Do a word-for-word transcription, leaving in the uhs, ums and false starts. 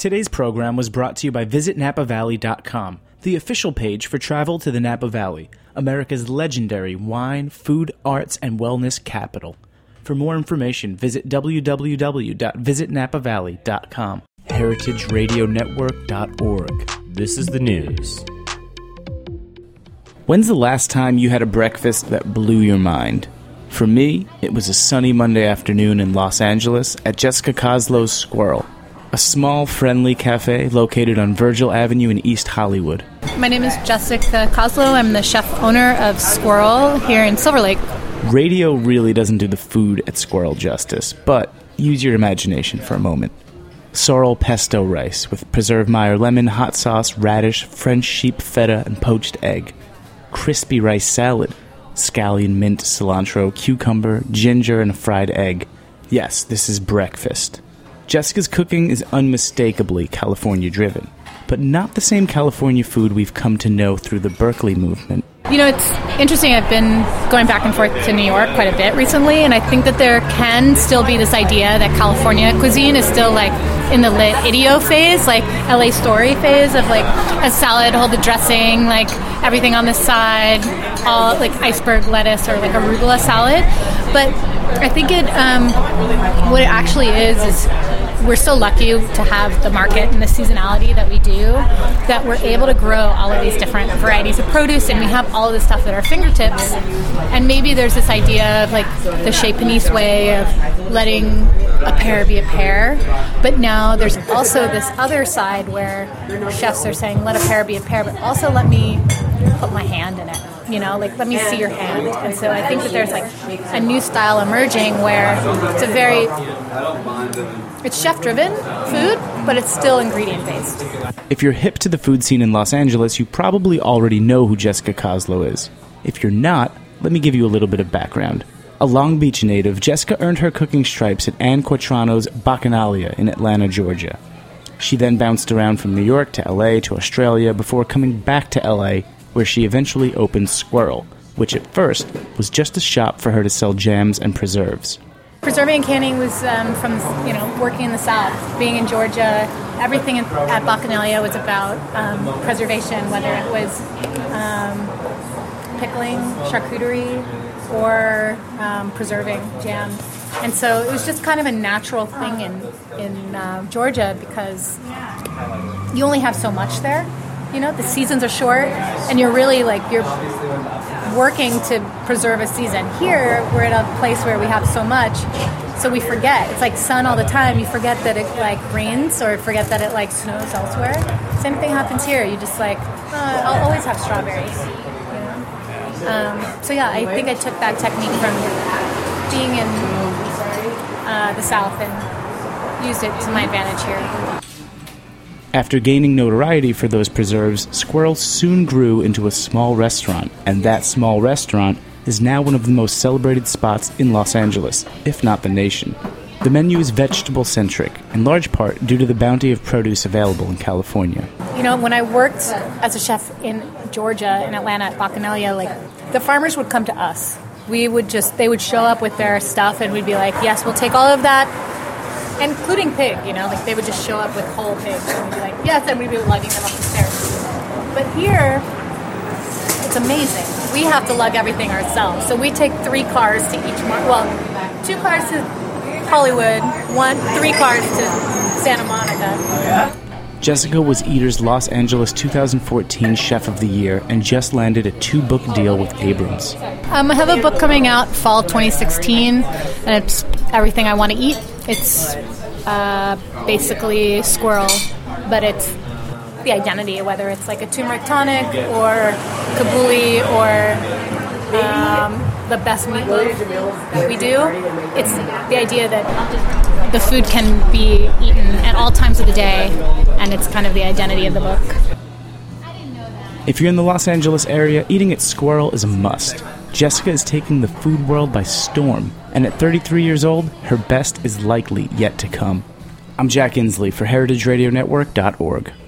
Today's program was brought to you by Visit Napa Valley dot com, the official page for travel to the Napa Valley, America's legendary wine, food, arts, and wellness capital. For more information, visit w w w dot visit napa valley dot com. heritage radio network dot org. This is the news. When's the last time you had a breakfast that blew your mind? For me, it was a sunny Monday afternoon in Los Angeles at Jessica Koslow's Squirrel, a small, friendly cafe located on Virgil Avenue in East Hollywood. My name is Jessica Koslow. I'm the chef-owner of Squirrel here in Silver Lake. Radio really doesn't do the food at Squirrel justice, but use your imagination for a moment. Sorrel pesto rice with preserved Meyer lemon, hot sauce, radish, French sheep feta, and poached egg. Crispy rice salad, scallion, mint, cilantro, cucumber, ginger, and a fried egg. Yes, this is breakfast. Jessica's cooking is unmistakably California-driven, but not the same California food we've come to know through the Berkeley movement. You know, it's interesting. I've been going back and forth to New York quite a bit recently, and I think that there can still be this idea that California cuisine is still like in the lit idio phase, like L A Story phase of like a salad, hold the dressing, like everything on the side, all like iceberg lettuce or like arugula salad. But I think it, um, what it actually is, is we're so lucky to have the market and the seasonality that we do, that we're able to grow all of these different varieties of produce, and we have all of this stuff at our fingertips. And maybe there's this idea of like the Chez Panisse way of letting a pear be a pear, but now there's also this other side where chefs are saying, let a pear be a pear, but also let me put my hand in it. You know, like, let me see your hand. And so I think that there's, like, a new style emerging where it's a very, it's chef-driven food, but it's still ingredient-based. If you're hip to the food scene in Los Angeles, you probably already know who Jessica Koslow is. If you're not, let me give you a little bit of background. A Long Beach native, Jessica earned her cooking stripes at Ann Quatrano's Bacchanalia in Atlanta, Georgia. She then bounced around from New York to L A to Australia before coming back to L A, where she eventually opened Squirrel, which at first was just a shop for her to sell jams and preserves. Preserving and canning was um, from, you know, working in the South, being in Georgia. Everything at Bacchanalia was about um, preservation, whether it was um, pickling, charcuterie, or um, preserving jams. And so it was just kind of a natural thing in, in uh, Georgia, because you only have so much there. You know, the seasons are short, and you're really, like, you're working to preserve a season. Here, we're at a place where we have so much, so we forget. It's like sun all the time. You forget that it, like, rains, or forget that it, like, snows elsewhere. Same thing happens here. You just, like, uh, I'll always have strawberries. You know? Um, so, yeah, I think I took that technique from being in uh, the South and used it to my advantage here. After gaining notoriety for those preserves, Squirrel soon grew into a small restaurant, and that small restaurant is now one of the most celebrated spots in Los Angeles, if not the nation. The menu is vegetable-centric, in large part due to the bounty of produce available in California. You know, when I worked as a chef in Georgia, in Atlanta, at Bacchanalia, like, the farmers would come to us. We would just, they would show up with their stuff, and we'd be like, yes, we'll take all of that, including pig, you know, like they would just show up with whole pigs and we'd be like, yes, and we'd be lugging them up the stairs. But here, it's amazing. We have to lug everything ourselves. So we take three cars to each market. Well, two cars to Hollywood, one, three cars to Santa Monica. Jessica was Eater's Los Angeles two thousand fourteen Chef of the Year and just landed a two-book deal with Abrams. Um, I have a book coming out fall twenty sixteen, and it's everything I want to eat. It's uh, basically Squirrel, but it's the identity, whether it's like a turmeric tonic or kabuli or um, the best meatloaf that we do. It's the idea that the food can be eaten at all times of the day, and it's kind of the identity of the book. If you're in the Los Angeles area, eating at Squirrel is a must. Jessica is taking the food world by storm, and at thirty-three years old, her best is likely yet to come. I'm Jack Inslee for heritage radio network dot org.